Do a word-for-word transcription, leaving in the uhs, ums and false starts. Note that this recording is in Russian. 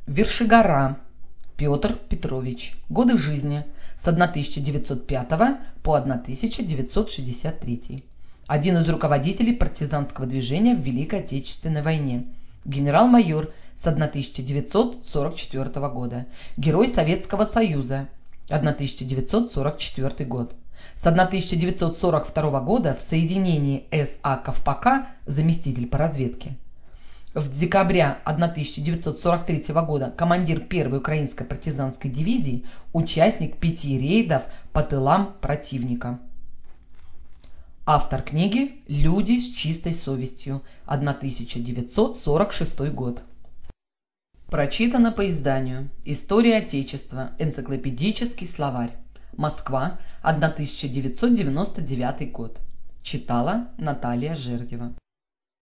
Вершигора Петр Петрович. Годы жизни с тысяча девятьсот пятого по тысяча девятьсот шестьдесят третий. Один из руководителей партизанского движения в Великой Отечественной войне. Генерал-майор с тысяча девятьсот сорок четвёртого года. Герой Советского Союза. тысяча девятьсот сорок четвёртый год. С тысяча девятьсот сорок второго года в соединении эс а Ковпака заместитель по разведке. В декабре тысяча девятьсот сорок третьего года командир первой украинской партизанской дивизии, участник пяти рейдов по тылам противника. Автор книги «Люди с чистой совестью», тысяча девятьсот сорок шестой год. Прочитано по изданию «История Отечества. Энциклопедический словарь. Москва. тысяча девятьсот девяносто девятый год». Читала Наталья Жердева.